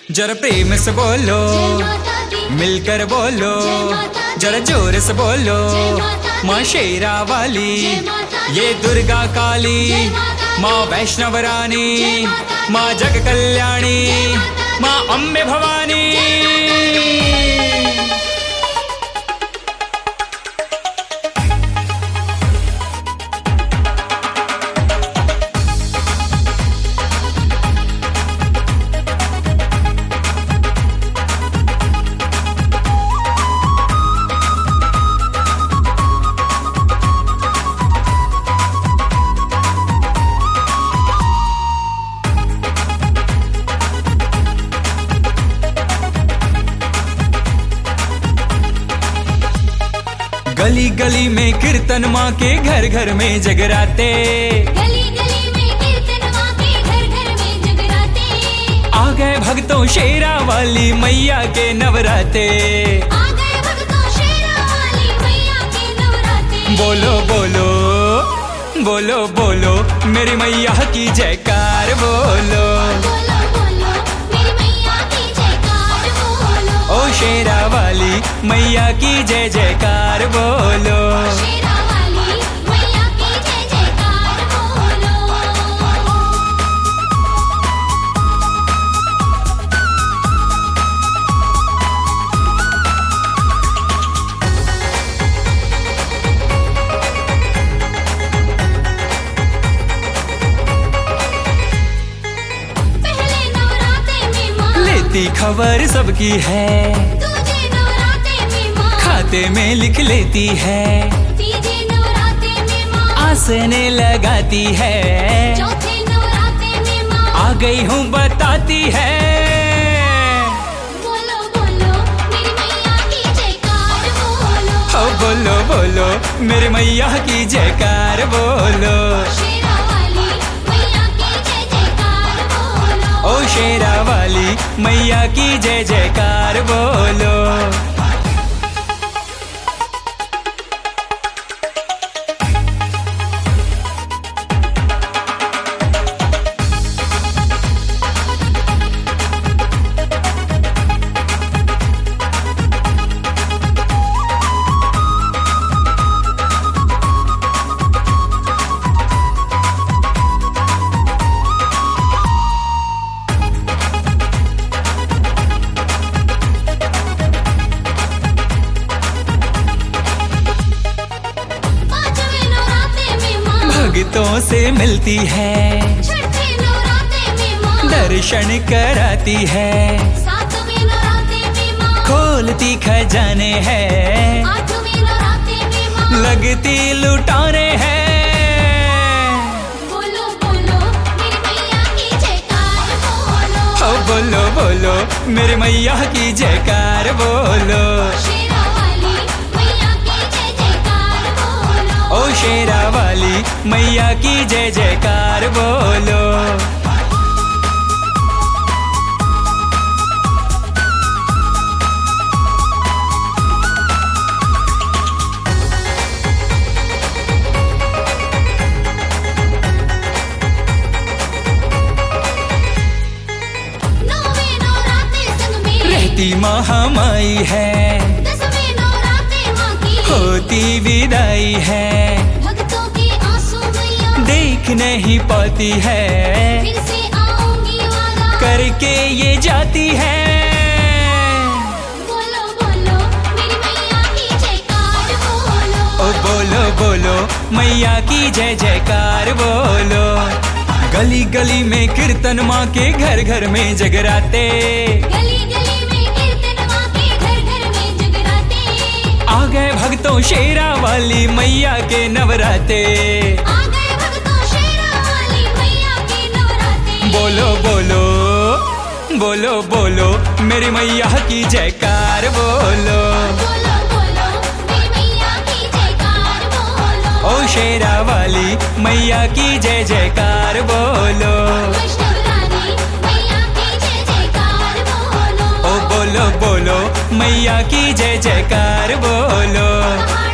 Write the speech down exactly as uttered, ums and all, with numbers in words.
जरा प्रेम से बोलो, मिलकर बोलो, जरा जोर से बोलो। माँ शेरा वाली, ये दुर्गा काली, माँ वैष्णव रानी, माँ जग कल्याणी, माँ अम्बे भवानी। गली गली में कीर्तन माँ के, घर घर में जगराते। गली गली में कीर्तन माँ के, घर घर में जगराते। आ गए भक्तों शेरा वाली मैया के नवराते। आ गए भक्तों शेरा वाली मैया के नवराते। बोलो बोलो बोलो बोलो मेरी मैया की जयकार बोलो। बोलो बोलो मेरी मैया की जयकार बोलो। ओ शेरा वाली मैया की जय जयकार बोलो। शेरा वाली मैया की जय जयकार बोलो। पहले नवराते में माँ लेती खबर सबकी है, दूजे नवराते में माँ खाते में लिख लेती है, तीजे नवराते में माँ आसने लगाती है। चौथे नवराते में माँ आ गई हूँ बताती है। बोलो बोलो मेरी मैया की जयकार बोलो। ओ बोलो बोलो मेरी मैया की जयकार बोलो। शेरा वाली मैया की जय जयकार बोलो। ओ शेरा वाली मैया की जय जयकार बोलो। पांचवें नवराते में माँ भक्तों से मिलती है, छठे नवराते में माँ दर्शन कराती है, सातवें नवराते में माँ खोलती खजाने है, आठवें नवराते में माँ लगती लुटाने है। बोलो बोलो मेरी मैया की जयकार बोलो। ओ बोलो बोलो मेरी मैया की जयकार बोलो। शेरा वाली मैया की जय जयकार बोलो। ओ शेरा वाली मैया की जय जयकार बोलो। नौवें नवराते संग में रहती महामाई है, दसवें नवराते माँ की होती विदाई है, भक्तों के आंसू मैया देख नहीं पाती है, फिर से आऊंगी वादा करके ये जाती है। बोलो बोलो मेरी मैया की जयकार बोलो। ओ बोलो बोलो मैया की जय जयकार बोलो। गली गली में कीर्तन माँ के, घर घर में जगराते। गली गली में कीर्तन माँ के, घर घर में जगराते। आ गए भक्तों शेरा वाली मैया के नवराते। आ गए भक्तों शेरा वाली मैया के नवराते। बोलो बोलो बोलो बोलो मेरी मैया की जयकार बोलो। बोलो बोलो मेरी मैया की जयकार बोलो। ओ शेरा वाली मैया की जय जयकार बोलो। वैष्णव रानी मैया की जय जयकार बोलो। ओ बोलो बोलो मैया की जय जयकार बोलो।